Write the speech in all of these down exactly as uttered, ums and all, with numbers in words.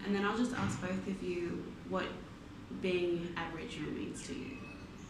And then I'll just ask both of you what being Aboriginal means to you.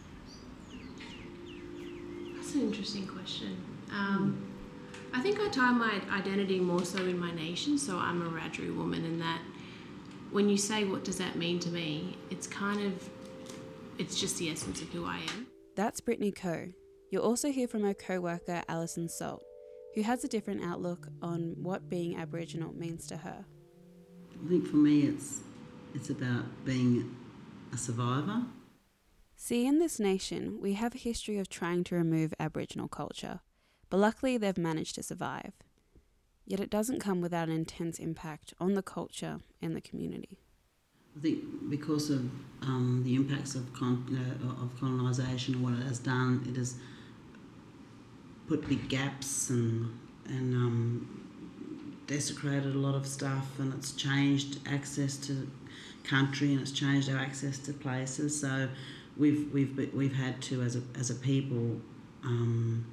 That's an interesting question. Um, I think I tie my identity more so in my nation, so I'm a Wiradjuri woman, and that when you say what does that mean to me, it's kind of, it's just the essence of who I am. That's Brittany Coe. You'll also hear from her co-worker Alison Salt, who has a different outlook on what being Aboriginal means to her. I think for me it's it's about being a survivor. See, in this nation, we have a history of trying to remove Aboriginal culture, but luckily they've managed to survive. Yet it doesn't come without an intense impact on the culture and the community. I think because of um, the impacts of con- you know, of colonisation and what it has done, it has put big gaps and and um, desecrated a lot of stuff, and it's changed access to country and it's changed our access to places. So we've we've we've had to as a as a people, um,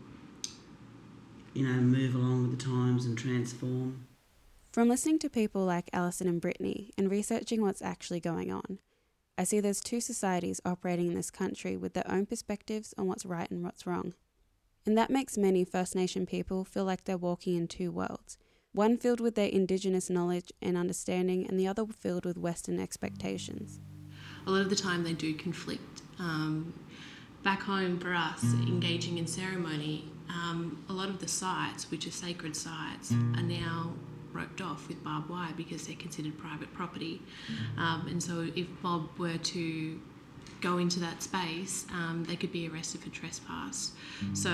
you know, move along with the times and transform. From listening to people like Alison and Brittany and researching what's actually going on, I see there's two societies operating in this country with their own perspectives on what's right and what's wrong. And that makes many First Nation people feel like they're walking in two worlds, one filled with their Indigenous knowledge and understanding and the other filled with Western expectations. A lot of the time they do conflict. Um, back home for us, engaging in ceremony, um, a lot of the sites, which are sacred sites, are now roped off with barbed wire because they're considered private property. Um, and so if Bob were to go into that space, um, they could be arrested for trespass. So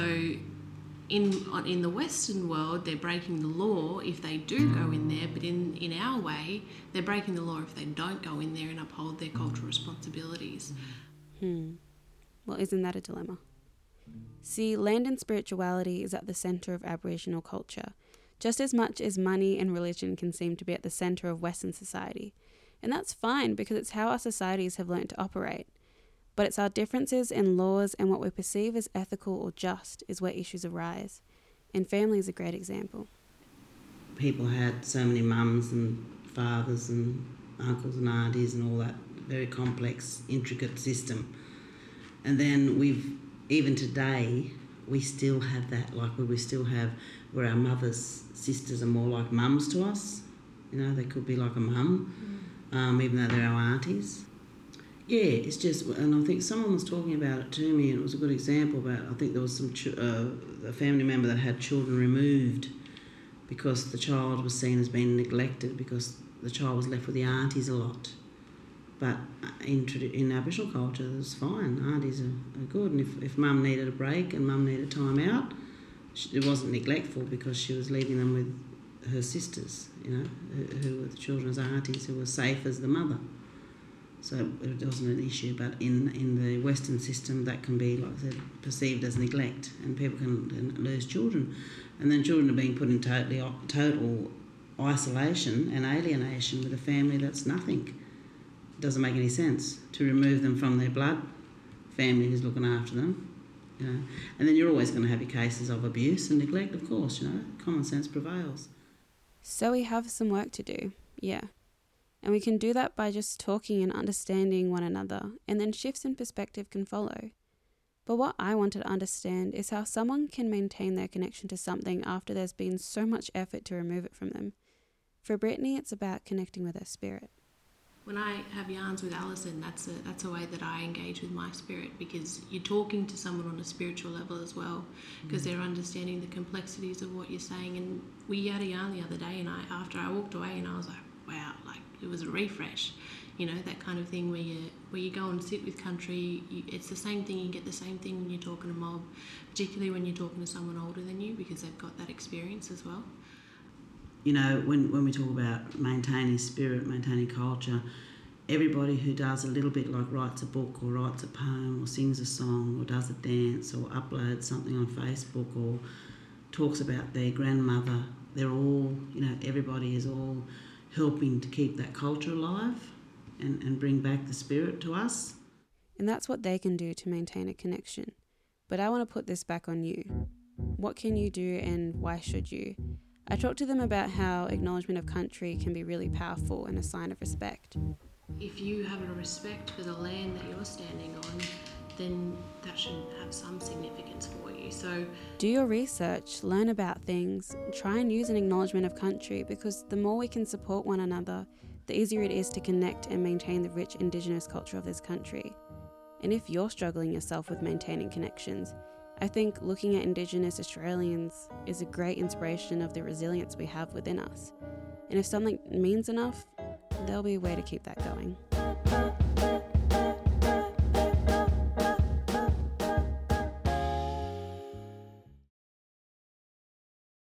in on, in the Western world, they're breaking the law if they do go in there, but in, in our way, they're breaking the law if they don't go in there and uphold their cultural responsibilities. Hmm. Well, isn't that a dilemma? See, land and spirituality is at the centre of Aboriginal culture, just as much as money and religion can seem to be at the centre of Western society. And that's fine because it's how our societies have learnt to operate. But it's our differences in laws and what we perceive as ethical or just is where issues arise. And family is a great example. People had so many mums and fathers and uncles and aunties and all that very complex, intricate system. And then we've, even today, we still have that, like where we still have, where our mothers, sisters are more like mums to us. You know, they could be like a mum, mm. um, even though they're our aunties. Yeah, it's just, and I think someone was talking about it to me, and it was a good example about, I think there was some ch- uh, a family member that had children removed because the child was seen as being neglected because the child was left with the aunties a lot. But in, in Aboriginal culture, it's fine. Aunties are, are good. And if, if mum needed a break and mum needed time out, she, it wasn't neglectful because she was leaving them with her sisters, you know, who, who were the children's aunties, who were safe as the mother. So it wasn't an issue. But in, in the Western system, that can be, like I said, perceived as neglect, and people can, can lose children. And then children are being put in totally total isolation and alienation with a family that's nothing. It doesn't make any sense to remove them from their blood family who's looking after them, you know. And then you're always going to have your cases of abuse and neglect, of course, you know. Common sense prevails. So we have some work to do, yeah. And we can do that by just talking and understanding one another, and then shifts in perspective can follow. But what I wanted to understand is how someone can maintain their connection to something after there's been so much effort to remove it from them. For Brittany, it's about connecting with her spirit. When I have yarns with Alison, that's a that's a way that I engage with my spirit, because you're talking to someone on a spiritual level as well, because mm. they're understanding the complexities of what you're saying. And we had a yarn the other day, and I after I walked away, and I was like, wow, like it was a refresh, you know, that kind of thing where you where you go and sit with country. You, it's the same thing. You get the same thing when you're talking to mob, particularly when you're talking to someone older than you, because they've got that experience as well. You know, when, when we talk about maintaining spirit, maintaining culture, everybody who does a little bit, like writes a book or writes a poem or sings a song or does a dance or uploads something on Facebook or talks about their grandmother, they're all, you know, everybody is all helping to keep that culture alive and, and bring back the spirit to us. And that's what they can do to maintain a connection. But I want to put this back on you. What can you do, and why should you? I talked to them about how acknowledgement of country can be really powerful and a sign of respect. If you have a respect for the land that you're standing on, then that should have some significance for you. So do your research, learn about things, try and use an acknowledgement of country, because the more we can support one another, the easier it is to connect and maintain the rich Indigenous culture of this country. And if you're struggling yourself with maintaining connections, I think looking at Indigenous Australians is a great inspiration of the resilience we have within us. And if something means enough, there'll be a way to keep that going.